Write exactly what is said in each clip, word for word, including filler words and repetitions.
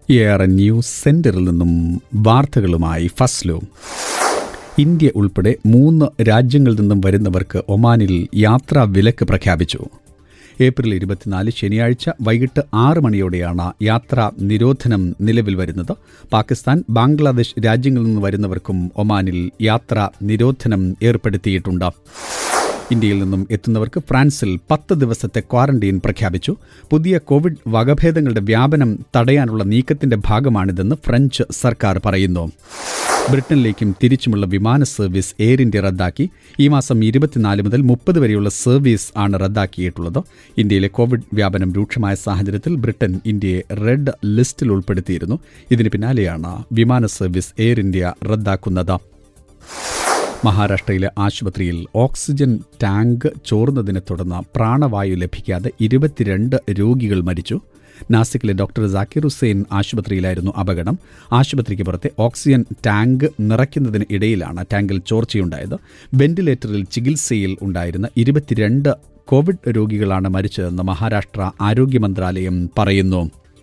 A R N news സെന്ററിൽ നിന്നും വാർത്തകളുമായി ഫസ്ലു. ഇന്ത്യ ഉൾപ്പെടെ മൂന്ന് രാജ്യങ്ങളിൽ നിന്നും വരുന്നവർക്ക് ഒമാനിൽ യാത്രാ വിലക്ക് പ്രഖ്യാപിച്ചു. ഏപ്രിൽ ഇരുപത്തിനാല് ശനിയാഴ്ച വൈകിട്ട് ആറ് മണിയോടെയാണ് യാത്രാ നിരോധനം നിലവിൽ വരുന്നത്. പാകിസ്ഥാൻ, ബംഗ്ലാദേശ് രാജ്യങ്ങളിൽ നിന്ന് വരുന്നവർക്കും ഒമാനിൽ യാത്രാ നിരോധനം ഏർപ്പെടുത്തിയിട്ടുണ്ട്. ഇന്ത്യയിൽ നിന്നും എത്തുന്നവർക്ക് ഫ്രാൻസിൽ പത്ത് ദിവസത്തെ ക്വാറന്റീൻ പ്രഖ്യാപിച്ചു. പുതിയ കോവിഡ് വകഭേദങ്ങളുടെ വ്യാപനം തടയാനുള്ള നീക്കത്തിന്റെ ഭാഗമാണിതെന്ന് ഫ്രഞ്ച് സർക്കാർ പറയുന്നു. ബ്രിട്ടനിലേക്കും തിരിച്ചുമുള്ള വിമാന സർവീസ് എയർ ഇന്ത്യ റദ്ദാക്കി. ഈ മാസം ഇരുപത്തിനാല് മുതൽ മുപ്പത് വരെയുള്ള സർവീസ് ആണ് റദ്ദാക്കിയിട്ടുള്ളത്. ഇന്ത്യയിലെ കോവിഡ് വ്യാപനം രൂക്ഷമായ സാഹചര്യത്തിൽ ബ്രിട്ടൻ ഇന്ത്യയെ റെഡ് ലിസ്റ്റിൽ ഉൾപ്പെടുത്തിയിരുന്നു. ഇതിന് പിന്നാലെയാണ് വിമാന സർവീസ് എയർ ഇന്ത്യ റദ്ദാക്കുന്നത്. മഹാരാഷ്ട്രയിലെ ആശുപത്രിയിൽ ഓക്സിജൻ ടാങ്ക് ചോർന്നതിനെ തുടർന്ന് പ്രാണവായു ലഭിക്കാതെ ഇരുപത്തിരണ്ട് രോഗികൾ മരിച്ചു. നാസിക്കിലെ ഡോക്ടർ ജാക്കിർ ഹുസൈൻ ആശുപത്രിയിലായിരുന്നു അപകടം. ആശുപത്രിക്ക് പുറത്തെ ഓക്സിജൻ ടാങ്ക് നിറയ്ക്കുന്നതിന് ഇടയിലാണ് ടാങ്കിൽ ചോർച്ചയുണ്ടായത്. വെന്റിലേറ്ററിൽ ചികിത്സയിൽ ഉണ്ടായിരുന്ന ഇരുപത്തിരണ്ട് കോവിഡ് രോഗികളാണ് മരിച്ചതെന്ന് മഹാരാഷ്ട്ര ആരോഗ്യ മന്ത്രാലയം പറയുന്നു.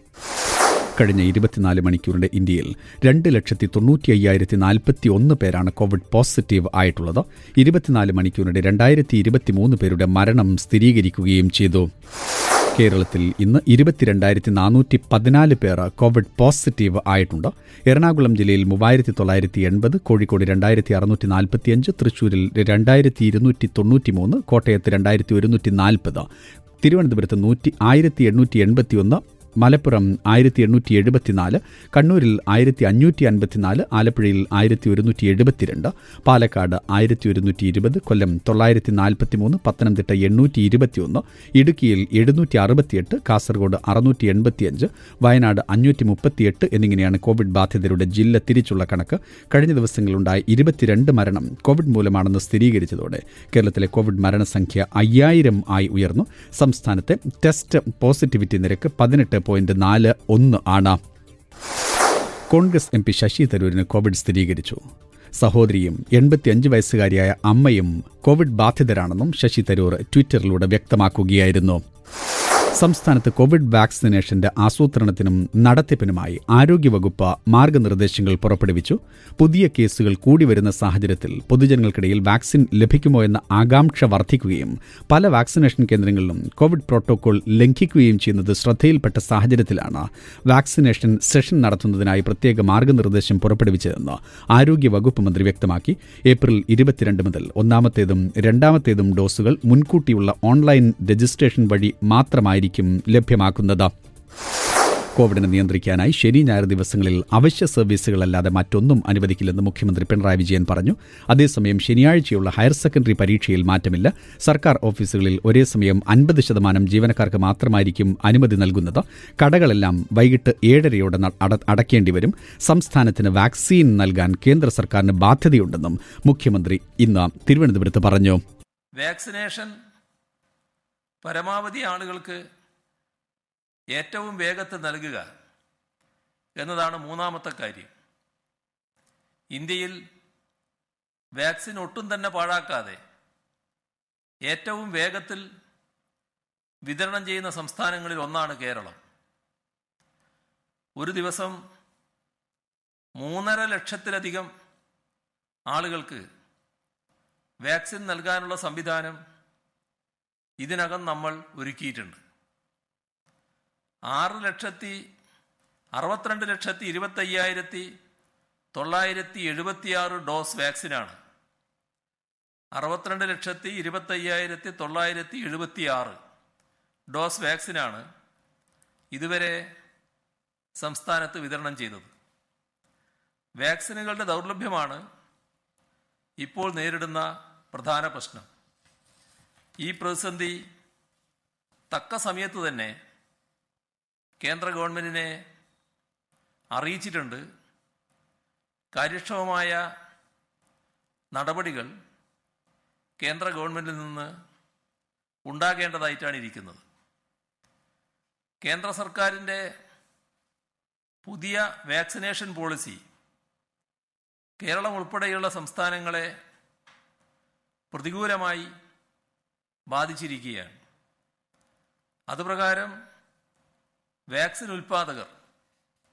കഴിഞ്ഞ ഇരുപത്തിനാല് മണിക്കൂറിന്റെ ഇന്ത്യയിൽ രണ്ട് ലക്ഷത്തി തൊണ്ണൂറ്റി അയ്യായിരത്തി നാൽപ്പത്തി ഒന്ന് പേരാണ് കോവിഡ് പോസിറ്റീവ് ആയിട്ടുള്ളത്. ഇരുപത്തിനാല് മണിക്കൂറിന്റെ രണ്ടായിരത്തി ഇരുപത്തിമൂന്ന് പേരുടെ മരണം സ്ഥിരീകരിക്കുകയും ചെയ്തു. കേരളത്തിൽ ഇന്ന് ഇരുപത്തിരണ്ടായിരത്തി നാനൂറ്റി പതിനാല് പേർ കോവിഡ് പോസിറ്റീവ് ആയിട്ടുണ്ട്. എറണാകുളം ജില്ലയിൽ മൂവായിരത്തി തൊള്ളായിരത്തി എൺപത്, കോഴിക്കോട് രണ്ടായിരത്തി അറുന്നൂറ്റി നാൽപ്പത്തിയഞ്ച്, തൃശൂരിൽ രണ്ടായിരത്തി ഇരുന്നൂറ്റി തൊണ്ണൂറ്റി മൂന്ന്, കോട്ടയത്ത് രണ്ടായിരത്തി ഒരുന്നൂറ്റി നാൽപ്പത്, തിരുവനന്തപുരത്ത് നൂറ്റി ആയിരത്തി എണ്ണൂറ്റി എൺപത്തി ഒന്ന്, മലപ്പുറം ആയിരത്തി എണ്ണൂറ്റി എഴുപത്തിനാല്, കണ്ണൂരിൽ ആയിരത്തി അഞ്ഞൂറ്റി അൻപത്തിനാല്, ആലപ്പുഴയിൽ ആയിരത്തി ഒരുന്നൂറ്റി എഴുപത്തിരണ്ട്, പാലക്കാട് ആയിരത്തി ഒരുന്നൂറ്റി ഇരുപത്, കൊല്ലം തൊള്ളായിരത്തി നാൽപ്പത്തി മൂന്ന്, പത്തനംതിട്ട എണ്ണൂറ്റി ഇരുപത്തിയൊന്ന്, ഇടുക്കിയിൽ എഴുന്നൂറ്റി അറുപത്തിയെട്ട്, കാസർഗോഡ് അറുന്നൂറ്റി എൺപത്തിയഞ്ച്, വയനാട് അഞ്ഞൂറ്റി മുപ്പത്തിയെട്ട് എന്നിങ്ങനെയാണ് കോവിഡ് ബാധിതരുടെ ജില്ല തിരിച്ചുള്ള കണക്ക്. കഴിഞ്ഞ ദിവസങ്ങളുണ്ടായ ഇരുപത്തിരണ്ട് മരണം കോവിഡ് മൂലമാണെന്ന് സ്ഥിരീകരിച്ചതോടെ കേരളത്തിലെ കോവിഡ് മരണസംഖ്യ അയ്യായിരം ആയി ഉയർന്നു. സംസ്ഥാനത്തെ ടെസ്റ്റ് പോസിറ്റിവിറ്റി നിരക്ക് പതിനെട്ട് പോയിന്റ് നാല് ഒന്ന് ആണ്. കോൺഗ്രസ് എം പി ശശി തരൂരിന് കോവിഡ് സ്ഥിരീകരിച്ചു. സഹോദരിയും എൺപത്തിയഞ്ച് വയസ്സുകാരിയായ അമ്മയും കോവിഡ് ബാധിതരാണെന്നും ശശി തരൂർ ട്വിറ്ററിലൂടെ വ്യക്തമാക്കുകയായിരുന്നു. സംസ്ഥാനത്ത് കോവിഡ് വാക്സിനേഷന്റെ ആസൂത്രണത്തിനും നടത്തിപ്പിനുമായി ആരോഗ്യവകുപ്പ് മാർഗനിർദ്ദേശങ്ങൾ പുറപ്പെടുവിച്ചു. പുതിയ കേസുകൾ കൂടി വരുന്ന സാഹചര്യത്തിൽ പൊതുജനങ്ങൾക്കിടയിൽ വാക്സിൻ ലഭിക്കുമോ എന്ന ആകാംക്ഷ വർദ്ധിക്കുകയും പല വാക്സിനേഷൻ കേന്ദ്രങ്ങളിലും കോവിഡ് പ്രോട്ടോകോൾ ലംഘിക്കുകയും ചെയ്യുന്നത് ശ്രദ്ധയിൽപ്പെട്ട സാഹചര്യത്തിലാണ് വാക്സിനേഷൻ സെഷൻ നടത്തുന്നതിനായി പ്രത്യേക മാർഗനിർദ്ദേശം പുറപ്പെടുവിച്ചതെന്ന് ആരോഗ്യവകുപ്പ് മന്ത്രി വ്യക്തമാക്കി. ഏപ്രിൽ ഇരുപത്തിരണ്ട് മുതൽ ഒന്നാമത്തേതും രണ്ടാമത്തേതും ഡോസുകൾ മുൻകൂട്ടിയുള്ള ഓൺലൈൻ രജിസ്ട്രേഷൻ വഴി മാത്രമായി ലഭ്യമാക്കുന്നത്. കോവിഡിനെ നിയന്ത്രിക്കാനായി ശനി ഞായർ ദിവസങ്ങളിൽ അവശ്യ സർവീസുകളല്ലാതെ മറ്റൊന്നും അനുവദിക്കില്ലെന്ന് മുഖ്യമന്ത്രി പിണറായി വിജയൻ പറഞ്ഞു. അതേസമയം ശനിയാഴ്ചയുള്ള ഹയർ സെക്കൻഡറി പരീക്ഷയിൽ മാറ്റമില്ല. സർക്കാർ ഓഫീസുകളിൽ ഒരേ സമയം അൻപത് ശതമാനം ജീവനക്കാർക്ക് മാത്രമായിരിക്കും അനുമതി നൽകുന്നത്. കടകളെല്ലാം വൈകിട്ട് ഏഴരയോടെ അടയ്ക്കേണ്ടി വരും. സംസ്ഥാനത്തിന് വാക്സിൻ നൽകാൻ കേന്ദ്ര സർക്കാരിന് ബാധ്യതയുണ്ടെന്നും മുഖ്യമന്ത്രി ഇന്ന് തിരുവനന്തപുരത്ത് പറഞ്ഞു. വാക്സിനേഷൻ പരമാവധി ആളുകൾക്ക് ഏറ്റവും വേഗത്തിൽ നൽകുക എന്നതാണ് മൂന്നാമത്തെ കാര്യം. ഇന്ത്യയിൽ വാക്സിൻ ഒട്ടും തന്നെ പാഴാക്കാതെ ഏറ്റവും വേഗത്തിൽ വിതരണം ചെയ്യുന്ന സംസ്ഥാനങ്ങളിൽ ഒന്നാണ് കേരളം. ഒരു ദിവസം മൂന്നര ലക്ഷത്തിലധികം ആളുകൾക്ക് വാക്സിൻ നൽകാനുള്ള സംവിധാനം ഇതിനകം നമ്മൾ ഒരുക്കിയിട്ടുണ്ട്. ആറ് ലക്ഷത്തി അറുപത്തിരണ്ട് ലക്ഷത്തി ഇരുപത്തി അയ്യായിരത്തി തൊള്ളായിരത്തി എഴുപത്തിയാറ് ഡോസ് വാക്സിനാണ്. അറുപത്തിരണ്ട് ലക്ഷത്തി ഇരുപത്തി അയ്യായിരത്തി തൊള്ളായിരത്തി എഴുപത്തി ആറ് ഡോസ് വാക്സിനാണ് ഇതുവരെ സംസ്ഥാനത്ത് വിതരണം ചെയ്തത്. വാക്സിനുകളുടെ ദൗർലഭ്യമാണ് ഇപ്പോൾ നേരിടുന്ന പ്രധാന പ്രശ്നം. ഈ പ്രതിസന്ധി തക്ക സമയത്ത് തന്നെ കേന്ദ്ര ഗവൺമെന്റിനെ അറിയിച്ചിട്ടുണ്ട്. കാര്യക്ഷമമായ നടപടികൾ കേന്ദ്ര ഗവൺമെന്റിൽ നിന്ന് ഉണ്ടാകേണ്ടതായിട്ടാണ് ഇരിക്കുന്നത്. കേന്ദ്ര സർക്കാരിൻ്റെ പുതിയ വാക്സിനേഷൻ പോളിസി കേരളം ഉൾപ്പെടെയുള്ള സംസ്ഥാനങ്ങളെ പ്രതികൂലമായി ബാധിച്ചിരിക്കുകയാണ്. അതുപ്രകാരം വാക്സിൻ ഉൽപ്പാദകർ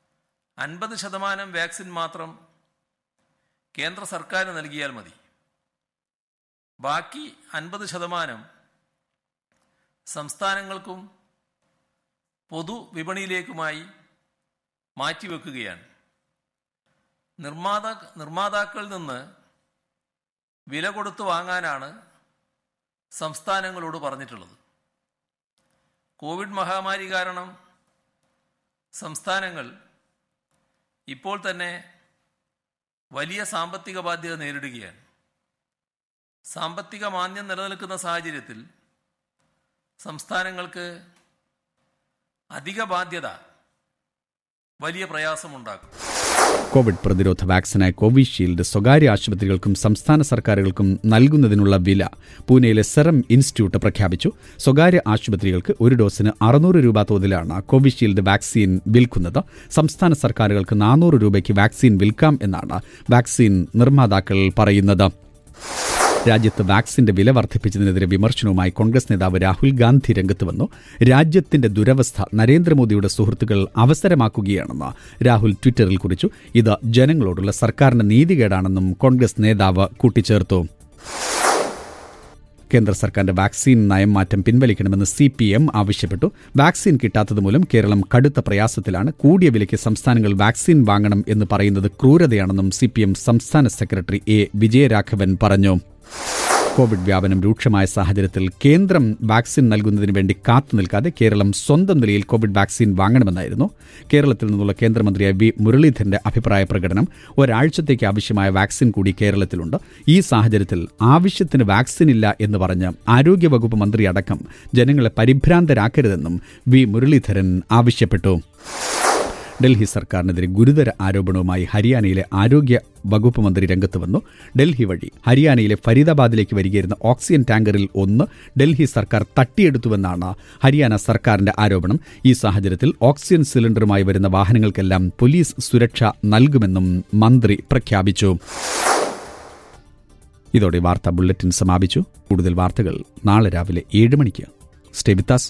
അൻപത് ശതമാനം വാക്സിൻ മാത്രം കേന്ദ്ര സർക്കാർ നൽകിയാൽ മതി. ബാക്കി അൻപത് ശതമാനം സംസ്ഥാനങ്ങൾക്കും പൊതുവിപണിയിലേക്കുമായി മാറ്റിവെക്കുകയാണ്. നിർമ്മാതാ നിർമ്മാതാക്കളിൽ നിന്ന് വില കൊടുത്ത് വാങ്ങാനാണ് സംസ്ഥാനങ്ങളോട് പറഞ്ഞിട്ടുള്ളത്. കോവിഡ് മഹാമാരി കാരണം സംസ്ഥാനങ്ങൾ ഇപ്പോൾ തന്നെ വലിയ സാമ്പത്തിക ബാധ്യത നേരിടുകയാണ്. സാമ്പത്തിക മാന്ദ്യം നിലനിൽക്കുന്ന സാഹചര്യത്തിൽ സംസ്ഥാനങ്ങൾക്ക് അധിക ബാധ്യത വലിയ പ്രയാസമുണ്ടാക്കും. കോവിഡ് പ്രതിരോധ വാക്സിനായ കോവിഷീൽഡ് സ്വകാര്യ ആശുപത്രികൾക്കും സംസ്ഥാന സർക്കാരുകൾക്കും നൽകുന്നതിനുള്ള വില പൂനെയിലെ സെറം ഇൻസ്റ്റിറ്റ്യൂട്ട് പ്രഖ്യാപിച്ചു. സ്വകാര്യ ആശുപത്രികൾക്ക് ഒരു ഡോസിന് അറുന്നൂറ് രൂപ തോതിലാണ് കോവിഷീൽഡ് വാക്സിൻ വിൽക്കുന്നത്. സംസ്ഥാന സർക്കാരുകൾക്ക് നാനൂറ് രൂപയ്ക്ക് വാക്സിൻ വിൽക്കാം എന്നാണ് വാക്സിൻ നിർമ്മാതാക്കൾ പറയുന്നത്. രാജ്യത്ത് വാക്സിന്റെ വില വർദ്ധിപ്പിച്ചതിനെതിരെ വിമർശനവുമായി കോൺഗ്രസ് നേതാവ് രാഹുൽ ഗാന്ധി രംഗത്ത് വന്നു. രാജ്യത്തിന്റെ ദുരവസ്ഥ നരേന്ദ്രമോദിയുടെ സുഹൃത്തുക്കൾ അവസരമാക്കുകയാണെന്ന് രാഹുൽ ട്വിറ്ററിൽ കുറിച്ചു. ഇത് ജനങ്ങളോടുള്ള സർക്കാരിന്റെ നീതികേടാണെന്നും കോൺഗ്രസ് നേതാവ് കൂട്ടിച്ചേർത്തു. കേന്ദ്ര സർക്കാരിന്റെ വാക്സിൻ നയം മാറ്റം പിൻവലിക്കണമെന്ന് സി പി എം ആവശ്യപ്പെട്ടു. വാക്സിൻ കിട്ടാത്തതുമൂലം കേരളം കടുത്ത പ്രയാസത്തിലാണ്. കൂടിയ വിലയ്ക്ക് സംസ്ഥാനങ്ങൾ വാക്സിൻ വാങ്ങണം എന്ന് പറയുന്നത് ക്രൂരതയാണെന്നും സി പി എം സംസ്ഥാന സെക്രട്ടറി എ വിജയരാഘവൻ പറഞ്ഞു. കോവിഡ് വ്യാപനം രൂക്ഷമായ സാഹചര്യത്തിൽ കേന്ദ്രം വാക്സിൻ നൽകുന്നതിന് വേണ്ടി കാത്തു നിൽക്കാതെ കേരളം സ്വന്തം നിലയിൽ കോവിഡ് വാക്സിൻ വാങ്ങണമെന്നായിരുന്നു കേരളത്തിൽ നിന്നുള്ള കേന്ദ്രമന്ത്രിയായ വി മുരളീധരന്റെ അഭിപ്രായ പ്രകടനം. ഒരാഴ്ചത്തേക്ക് ആവശ്യമായ വാക്സിൻ കൂടി കേരളത്തിലുണ്ട്. ഈ സാഹചര്യത്തിൽ ആവശ്യത്തിന് വാക്സിൻ ഇല്ല എന്ന് പറഞ്ഞ് ആരോഗ്യവകുപ്പ് മന്ത്രി അടക്കം ജനങ്ങളെ പരിഭ്രാന്തരാക്കരുതെന്നും വി മുരളീധരൻ ആവശ്യപ്പെട്ടു. ഡൽഹി സർക്കാരിനെതിരെ ഗുരുതര ആരോപണവുമായി ഹരിയാനയിലെ ആരോഗ്യ വകുപ്പ് മന്ത്രി രംഗത്ത് വന്നു. ഡൽഹി വഴി ഹരിയാനയിലെ ഫരീദാബാദിലേക്ക് വരികയായിരുന്ന ഓക്സിജൻ ടാങ്കറിൽ ഒന്ന് ഡൽഹി സർക്കാർ തട്ടിയെടുത്തുവെന്നാണ് ഹരിയാന സർക്കാരിന്റെ ആരോപണം. ഈ സാഹചര്യത്തിൽ ഓക്സിജൻ സിലിണ്ടറുമായി വരുന്ന വാഹനങ്ങൾക്കെല്ലാം പോലീസ് സുരക്ഷ നൽകുമെന്നും മന്ത്രി പ്രഖ്യാപിച്ചു. ഇതോടെ വാർത്താ ബുള്ളറ്റിൻ സമാപിച്ചു. കൂടുതൽ വാർത്തകൾ നാളെ രാവിലെ ഏഴ് മണിക്ക്. Stay with us.